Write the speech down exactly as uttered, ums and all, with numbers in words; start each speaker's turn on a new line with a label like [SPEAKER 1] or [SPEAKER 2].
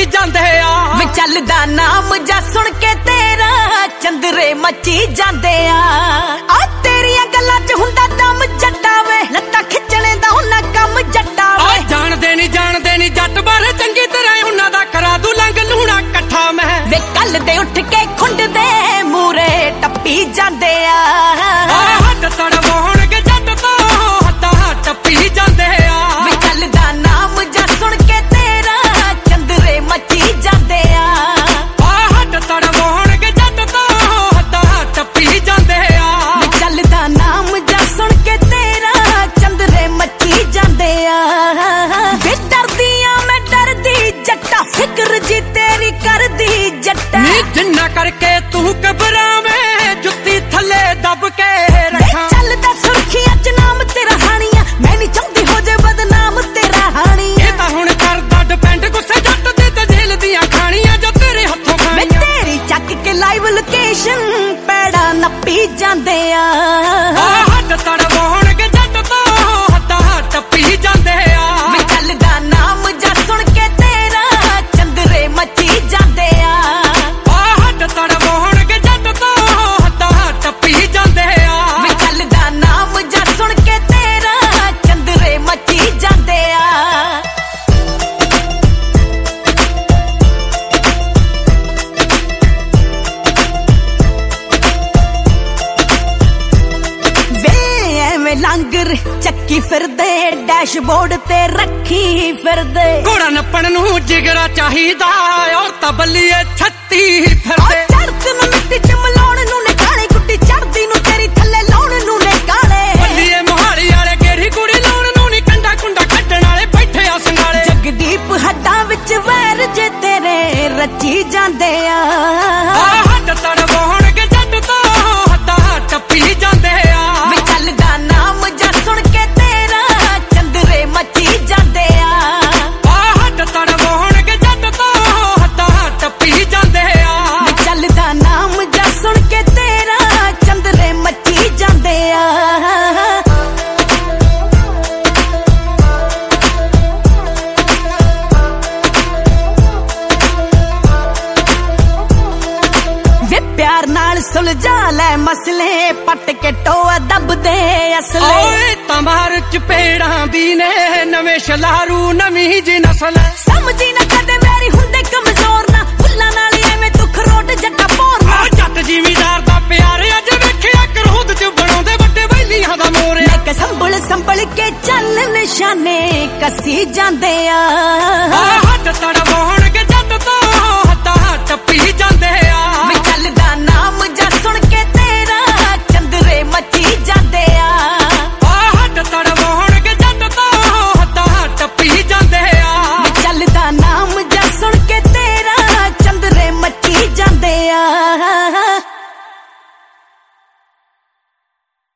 [SPEAKER 1] ਜਾਂਦੇ ਆ
[SPEAKER 2] ਵੇ ਚੱਲਦਾ ਨਾਮ ਜਾ ਸੁਣ ਕੇ ਤੇਰਾ ਚੰਦਰੇ ਮੱਚੀ ਜਾਂਦੇ ਆ ਆ ਤੇਰੀਆਂ ਗੱਲਾਂ 'ਚ ਹੁੰਦਾ ਦਮ ਜੱਟਾ ਵੇ ਲੱਤਾਂ ਖਿੱਚਣੇ ਦਾ ਉਹਨਾਂ ਕੰਮ ਜੱਟਾ ਵੇ
[SPEAKER 1] ਜਾਣਦੇ ਨਹੀਂ ਜਾਣਦੇ ਨਹੀਂ ਜੱਟ ਬਾਰੇ ਚੰਗੀ ਤਰ੍ਹਾਂ ਉਹਨਾਂ ਦਾ ਕਰਾ ਦੂ ਲੰਗ ਲੂਣਾ ਇਕੱਠਾ ਮੈਂ
[SPEAKER 2] ਵੇ ਕੱਲ ਦੇ ਉੱਠ ਕੇ ਖੁੰਡ ਦੇ ਮੂਰੇ ਟੱਪੀ ਜਾਂਦੇ ਆ
[SPEAKER 1] ਹੱਥ ਤੜਵਾਉਣਗੇ ਜੱਟ ਤੋਂ ਹੱਥਾਂ ਟੱਪੀ ਜਾਂਦੇ ਆ
[SPEAKER 2] ਵੇ ਚੱਲਦਾ ਨਾਮ ਜਾ ਸੁਣ ਕੇ ਤੇਰਾ ਚੰਦਰੇ ਮੱਚੀ ਜਾਂਦੇ ਆ
[SPEAKER 1] ਹੱਥ ਤੜਵਾਉਣਗੇ ਜੱਟ ਤੋਂ ਹੱਥਾਂ ਟੱਪੀ ਜਾਂਦੇ ਆ
[SPEAKER 2] ਵੇ ਚੱਲਦਾ ਨਾਮ ਜਾ ਸੁਣ ਕੇ ਤੇਰਾ ਚੰਦਰੇ ਮੱਚੀ ਜਾਂਦੇ ਆ ਵੇ ਡਰਦੀ ਆ ਮੈਂ ਡਰਦੀ ਜੱਟਾ ਫਿਕਰ ਜੀ ਤੇਰੀ ਕਰਦੀ ਜੱਟਾ
[SPEAKER 1] ਨੀ ਜਿੰਨਾ ਕਰਕੇ ਤੂੰ ਘਬਰਾਵੇਂ ਜੁੱਤੀ ਥੱਲੇ ਦੱਬ ਕੇ ਰੱਖਾਂ
[SPEAKER 2] ਚੱਲਦਾ ਸੁਰਖੀਆਂ 'ਚ ਨਾਮ ਤੇਰਾ ਹਾਣੀਆਂ ਮੈਂ ਨਹੀਂ ਚਾਹੁੰਦੀ ਹੋ ਜੇ ਬਦਨਾਮ ਤੇਰਾ ਹਾਣੀ
[SPEAKER 1] ਇਹ ਤਾਂ ਹੁਣ ਕਰਦਾ ਡਿਪੈਂਡ ਗੁੱਸੇ ਜੱਟ ਦੇ ਤੇ ਜੇਲ੍ਹ ਦੀਆਂ ਖਾਣੀਆਂ ਜੋ ਤੇਰੇ ਹੱਥੋਂ
[SPEAKER 2] ਵੇ
[SPEAKER 1] ਖਾਣੀਆਂ
[SPEAKER 2] ਤੇਰੀ ਚੱਕ ਕੇ ਲਾਈਵ ਲੋਕੇਸ਼ਨ ਪੈੜਾ ਨੱਪੀ ਜਾਂਦੇ ਆ
[SPEAKER 1] ਹੱਥ ਤੜਵਾਉਣਗੇ ਜੱਟ ਤੋਂ ਹੱਥਾਂ ਟੱਪੀ ਜਾਂਦੇ ਆ
[SPEAKER 2] ਵੇ ਚੱਲਦਾ ਨਾਮ ਜਾ ਸੁਣ ਕੇ ਤੇਰਾ ਚੰਦਰੇ ਮੱਚੀ ਜਾਂਦੇ ਆ
[SPEAKER 1] ਹੱਥ ਤੜਵਾਉਣਗੇ ਜੱਟ ਤੋਂ ਹੱਥਾਂ ਟੱਪੀ ਜਾਂਦੇ ਆ
[SPEAKER 2] ਵੇ ਚੱਲਦਾ ਨਾਮ ਜਾ ਸੁਣ ਕੇ ਤੇਰਾ ਚੰਦਰੇ ਮੱਚੀ ਜਾਂਦੇ ਆ ਵੇ ਐਵੇਂ ਲੰਗਰ ਚੱਕੀ ਫਿਰਦੇ ਡੈਸ਼ਬੋਰਡ ਤੇ ਰੱਖੀ ਫਿਰਦੇ
[SPEAKER 1] ਘੋੜਾ ਨੱਪਣ ਨੂੰ ਜਿਗਰਾ ਚਾਹੀਦਾ ਔਰ ਤਬਲੀਏ ਛੱਤੀ ਫਿਰਦੇ
[SPEAKER 2] ਚੜਤ ਨੂੰ ਮਿੱਟੀ 'ਚ ਮਲਾਉਣ ਨੂੰ ਨੇ ਕਾਲੇ ਗੁੱਡੀ ਚੜਦੀ ਨੂੰ ਤੇਰੀ ਥੱਲੇ ਲਾਉਣ ਨੂੰ ਨੇ ਕਾਲੇ
[SPEAKER 1] ਬੱਲੀਏ ਮੋਹਾਲੀ ਵਾਲੇ ਕਿਹੜੀ ਕੁੜੀ ਲਾਉਣ ਨੂੰ ਨੀ ਕੰਡਾ ਕੁੰਡਾ ਕੱਢਣ ਵਾਲੇ ਬੈਠੇ ਆ ਸੰਗਾਲੇ
[SPEAKER 2] ਜਗਦੀਪ ਹੱਡਾਂ ਵਿੱਚ ਵੈਰ ਜੇ ਤੇਰੇ ਰਚੀ ਜਾਂਦੇ ਆ
[SPEAKER 1] ਹੱਥ ਤੜਵਾਉਣਗੇ ਜੱਟ ਤੋਂ ਹੱਥਾਂ ਟੱਪੀ ਜਾਂਦੇ ਆ
[SPEAKER 2] ਵੇ ਚੱਲਦਾ ਨਾਮ ਜਾ ਸੁਣ ਕੇ ਤੇਰਾ ਚੰਦਰੇ ਮੱਚੀ ਜਾਂਦੇ ਆ
[SPEAKER 1] ਹੱਥ ਤੜਵਾਉਣਗੇ ਜੱਟ ਤੋਂ ਹੱਥਾਂ ਟੱਪੀ ਜਾਂਦੇ ਆ
[SPEAKER 2] ਵੇ ਚੱਲਦਾ ਨਾਮ ਜਾ ਸੁਣ ਕੇ ਤੇਰਾ ਚੰਦਰੇ ਮੱਚੀ ਜਾਂਦੇ ਆ ਵੇ ਪਿਆਰ ਨਾਲ ਸੁਲਝਾ ਲੈ ਮਸਲੇ ਪੱਟ ਕੇ ਟੋਆ ਦੱਬਦੇ ਅਸਲੇ
[SPEAKER 1] ਓਏ ਤਮਾਰ ਚਪੇੜਾਂ ਦੀ ਨੇ ਨਵੇਂ ਸ਼ਲਾਰੂ ਨਵੀਂ ਜੀ ਨਸਲ
[SPEAKER 2] ਸਮਝੀ ਨਾ ਕਦੇ ਮੇਰੀ ਹੁੰਦੇ ਕਮਜ਼ੋਰ ਨਾ ਫੁੱਲਾਂ ਨਾਲ ਐਵੇਂ ਤੂੰ ਖਰੋਟ ਜੱਟਾ ਪੋਰਨਾ
[SPEAKER 1] ਆ ਜੱਟ ਜ਼ਿਮੀਦਾਰ ਦਾ ਪਿਆਰ ਅੱਜ ਵੇਖਿਆ ਕਰੂਦ ਚ ਬਣਾਉਂਦੇ ਵੱਡੇ ਵੈਲੀਆਂ ਦਾ ਮੋਰਿਆ
[SPEAKER 2] ਮੈਂ ਕਿ ਸੰਭਲ ਸੰਭਲ ਕੇ ਚੱਲ ਨਿਸ਼ਾਨੇ ਕੱਸੀ ਜਾਂਦੇ ਆ
[SPEAKER 1] ਹੱਥ ਤੜਵਾਉਣ